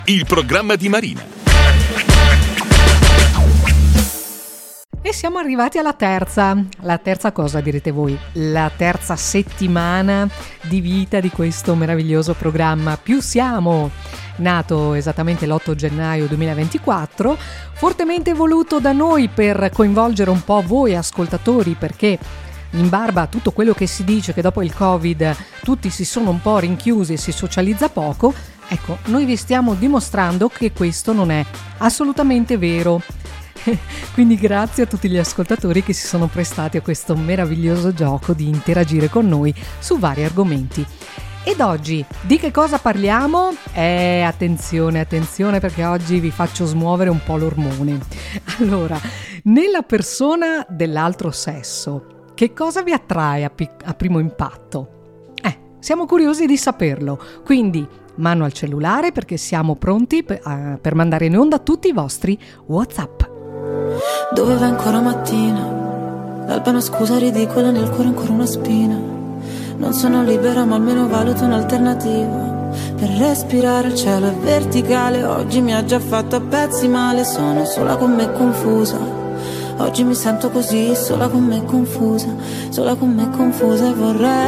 il programma di Marina. E siamo arrivati alla terza cosa, direte voi? La terza settimana di vita di questo meraviglioso programma. Più siamo, nato esattamente l'8 gennaio 2024, fortemente voluto da noi per coinvolgere un po' voi ascoltatori, perché in barba a tutto quello che si dice che dopo il Covid tutti si sono un po' rinchiusi e si socializza poco, ecco, noi vi stiamo dimostrando che questo non è assolutamente vero. Quindi grazie a tutti gli ascoltatori che si sono prestati a questo meraviglioso gioco di interagire con noi su vari argomenti. Ed oggi di che cosa parliamo? Attenzione perché oggi vi faccio smuovere un po' l'ormone. Allora, nella persona dell'altro sesso, che cosa vi attrae a primo impatto? Siamo curiosi di saperlo, quindi mano al cellulare perché siamo pronti per mandare in onda tutti i vostri WhatsApp. Dove vai ancora mattina? L'alba è una scusa ridicola, nel cuore ancora una spina. Non sono libera ma almeno valuto un'alternativa. Per respirare il cielo è verticale. Oggi mi ha già fatto a pezzi male. Sono sola con me confusa. Oggi mi sento così, sola con me confusa. Sola con me confusa e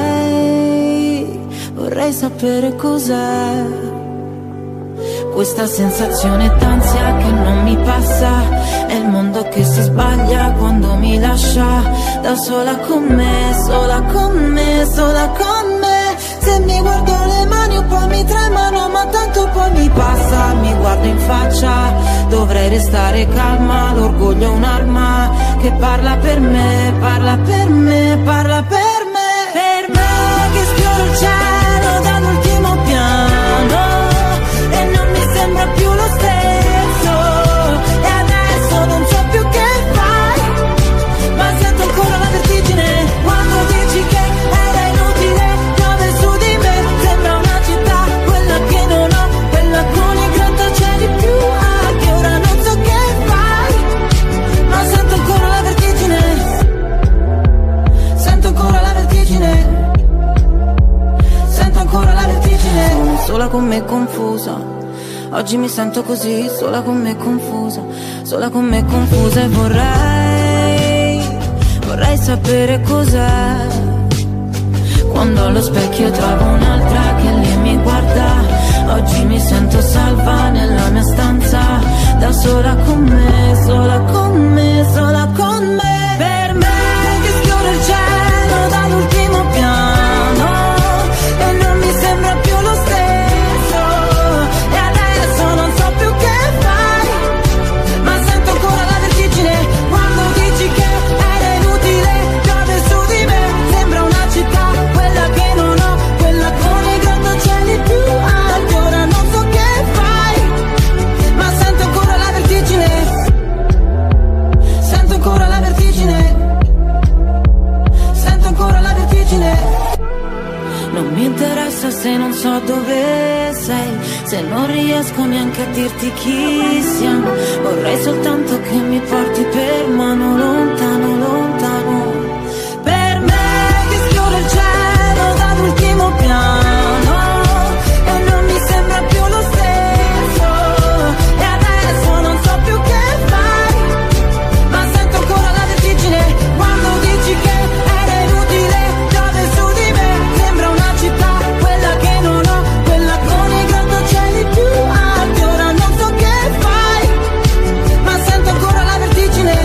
vorrei sapere cos'è questa sensazione d'ansia che non mi passa. È il mondo che si sbaglia quando mi lascia da sola con me, sola con me, sola con me. Se mi guardo le mani un po' mi tremano, ma tanto poi mi passa. Mi guardo in faccia, dovrei restare calma. L'orgoglio è un'arma che parla per me, parla per me, parla per me. Per me che sfioro il cielo dall'ultimo piano e non mi sembra più lo stesso. E adesso non so più che fai, ma sento ancora la vertigine quando dici che era inutile. Piove su di me, sembra una città, quella che non ho, quella con i grattacieli più alti. Ora non so che fai, ma sento ancora la vertigine. Sento ancora la vertigine. Sento ancora la vertigine. Sono sola con me confusa. Oggi mi sento così, sola con me confusa. Sola con me confusa e vorrei sapere cos'è quando allo specchio trovo un'altra che lì mi guarda. Oggi mi sento salva nella mia stanza, da sola con me, sola con me, sola con me. Per me che sfiora il cielo dall'ultimo piano e non mi sembra più lo stesso. E adesso non so più che fai, ma sento ancora la vertigine quando dici che era inutile. Piove su di me, sembra una città, quella che non ho, quella con i grattacieli più alti. Ora non so che fai, ma sento ancora la vertigine. Sento ancora la vertigine. Sento ancora la vertigine. Non mi interessa se non so dove sei, se non riesco neanche a dirti chi siamo. Vorrei soltanto che mi porti per mano lontano, lontano. Per me che sfiora il cielo dall'ultimo piano e non mi sembra più lo stesso. E adesso non so più che fai, ma sento ancora la vertigine quando dici che era inutile. Piove su di me, sembra una città, quella che non ho, quella con i grattacieli più alti. Ora non so che fai, ma sento ancora la vertigine.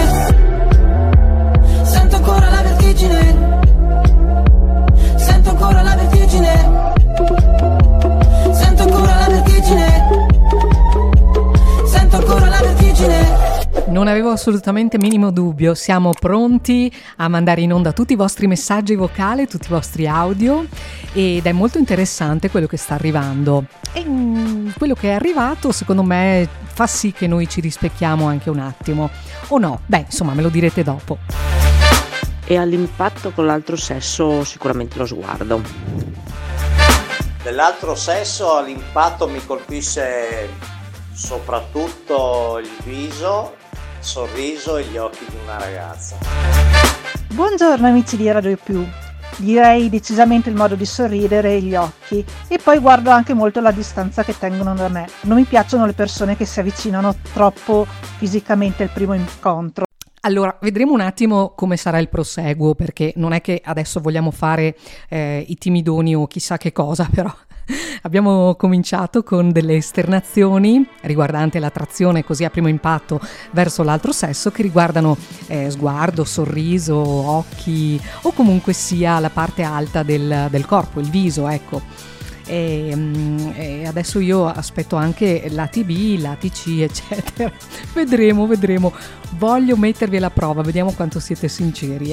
Sento ancora la vertigine. Sento ancora la vertigine. Sento ancora la vertigine. Sento ancora la vertigine. Non avevo assolutamente minimo dubbio, siamo pronti a mandare in onda tutti i vostri messaggi vocali, tutti i vostri audio, ed è molto interessante quello che sta arrivando. E quello che è arrivato secondo me fa sì che noi ci rispecchiamo anche un attimo, o no? Beh, insomma, me lo direte dopo. E all'impatto con l'altro sesso sicuramente lo sguardo. Dell'altro sesso all'impatto mi colpisce soprattutto il viso, il sorriso e gli occhi di una ragazza. Buongiorno amici di Radio Più. direi decisamente il modo di sorridere e gli occhi, e poi guardo anche molto la distanza che tengono da me. Non mi piacciono le persone che si avvicinano troppo fisicamente al primo incontro. Allora, vedremo un attimo come sarà il proseguo, perché non è che adesso vogliamo fare i timidoni o chissà che cosa, però abbiamo cominciato con delle esternazioni riguardanti l'attrazione così a primo impatto verso l'altro sesso, che riguardano sguardo, sorriso, occhi o comunque sia la parte alta del corpo, il viso, ecco. E adesso io aspetto anche lati B, lati C, eccetera. Vedremo. Voglio mettervi alla prova, vediamo quanto siete sinceri,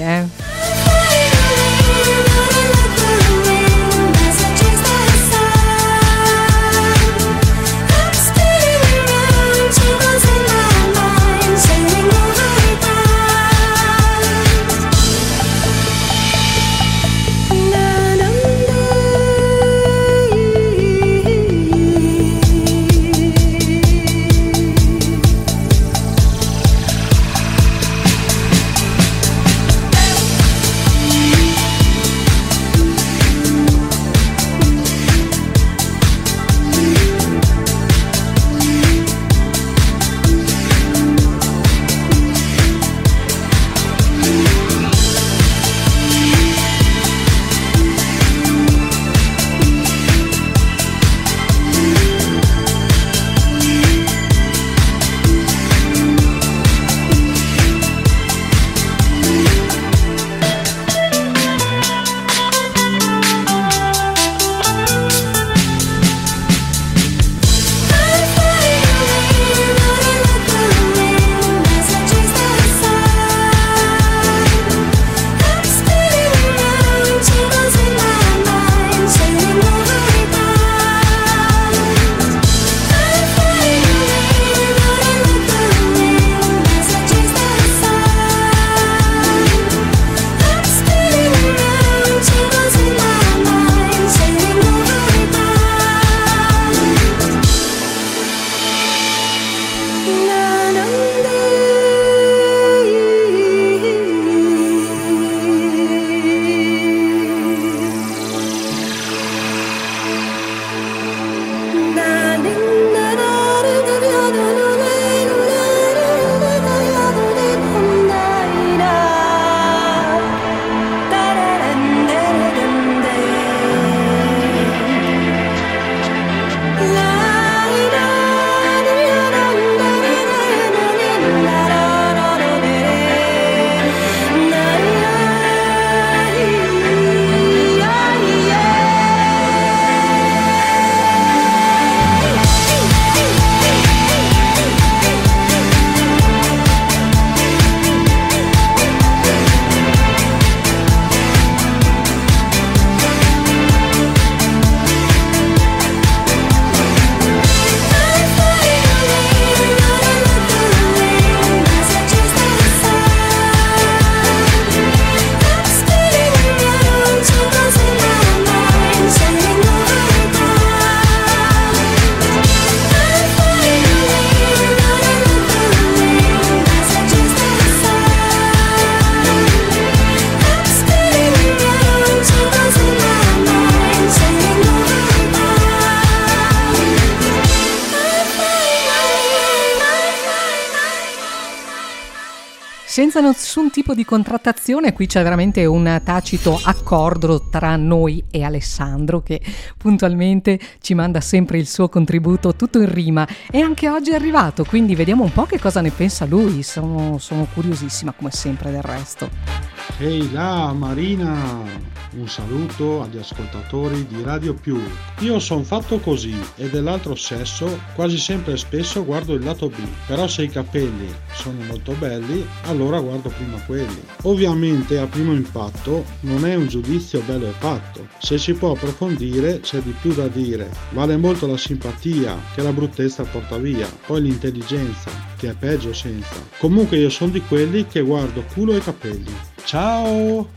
senza nessun tipo di contrattazione. Qui c'è veramente un tacito accordo tra noi e Alessandro, che puntualmente ci manda sempre il suo contributo tutto in rima, e anche oggi è arrivato, quindi vediamo un po' che cosa ne pensa lui. Sono curiosissima come sempre del resto. Ehi là Marina, un saluto agli ascoltatori di Radio Più. Io son fatto così e dell'altro sesso quasi sempre e spesso guardo il lato B, però se i capelli sono molto belli allora guardo prima quelli. Ovviamente a primo impatto non è un giudizio bello e fatto, se si può approfondire c'è di più da dire. Vale molto la simpatia che la bruttezza porta via, poi l'intelligenza che è peggio senza. Comunque io sono di quelli che guardo culo e capelli. Ciao!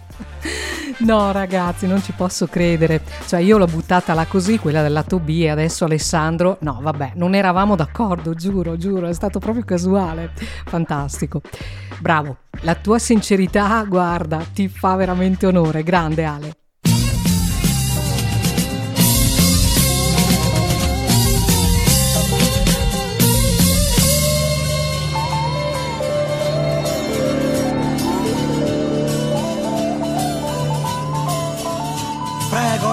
No ragazzi, non ci posso credere, cioè io l'ho buttata là così, quella del lato B, e adesso Alessandro, no vabbè, non eravamo d'accordo, giuro, è stato proprio casuale. Fantastico, bravo, la tua sincerità, guarda, ti fa veramente onore, grande Ale.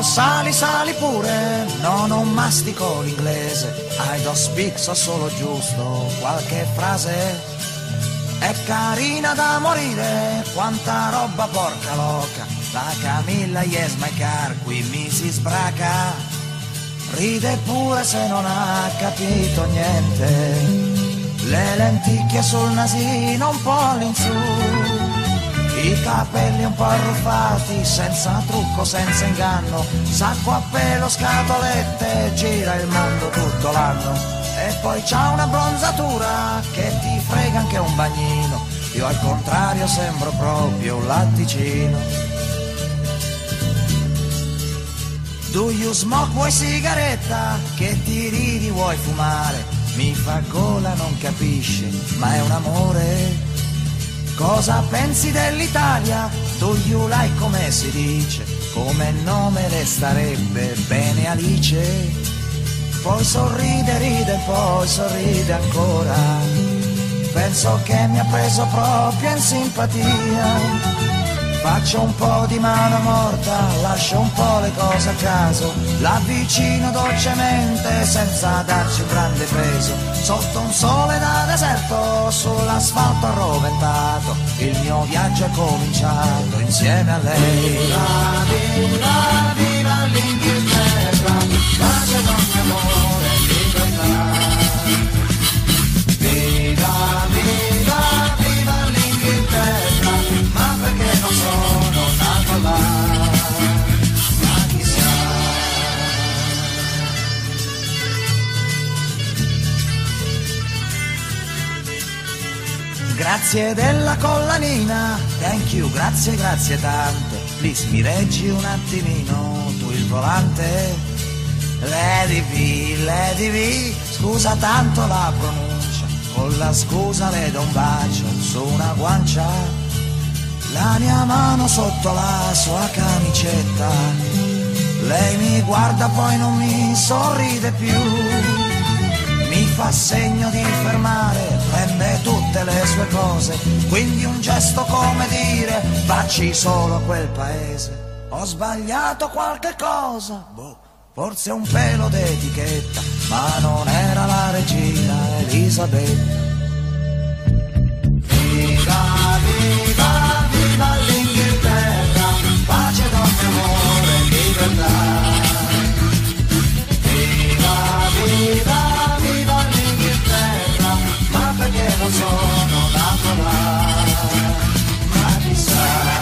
sali, sali pure, no, non mastico l'inglese. I don't speak, so solo giusto qualche frase. È carina da morire, quanta roba porca loca. La Camilla, yes my car, qui mi si sbraca. Ride pure se non ha capito niente. Le lenticchie sul nasino un po' all'insù, i capelli un po' arruffati, senza trucco, senza inganno, sacco a pelo, scatolette, gira il mondo tutto l'anno. E poi c'ha una bronzatura che ti frega anche un bagnino. Io al contrario sembro proprio un latticino. Do you smoke, vuoi sigaretta? Che ti ridi, vuoi fumare? Mi fa gola, non capisce, ma è un amore. Cosa pensi dell'Italia? Do you like, come si dice? Come nome le starebbe bene Alice. Poi sorride, ride, poi sorride ancora. Penso che mi ha preso proprio in simpatia. Faccio un po' di mano morta, lascio un po' le cose a caso, l'avvicino dolcemente senza darci un grande peso. Sotto un sole da deserto, sull'asfalto arroventato, il mio viaggio è cominciato insieme a lei. Viva, viva, viva l'Inghilterra, pace d'ogni amore e libertà. Viva, viva, viva l'Inghilterra, ma perché non sono nato là, ma chissà. Grazie della collanina, thank you, grazie, grazie tante. Please mi reggi un attimino tu il volante. Lady V, scusa tanto la pronuncia, con la scusa le do un bacio su una guancia. La mia mano sotto la sua camicetta, lei mi guarda poi non mi sorride più, mi fa segno di fermare, prende tutte le sue cose, quindi un gesto come dire vacci solo a quel paese. Ho sbagliato qualche cosa, boh, forse un pelo d'etichetta, ma non era la regina Elisabetta. Viva, viva, viva l'Inghilterra, pace d'ogni amore e libertà. Viva, viva, viva l'Inghilterra, ma perché non sono nato là, ma chissà.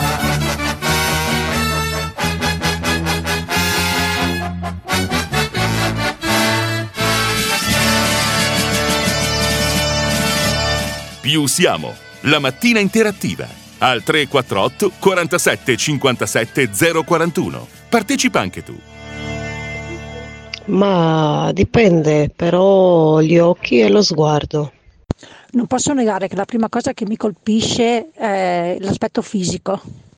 Più siamo, la mattina interattiva, al 348 47 57 041. Partecipa anche tu. Ma dipende, però gli occhi e lo sguardo. Non posso negare che la prima cosa che mi colpisce è l'aspetto fisico.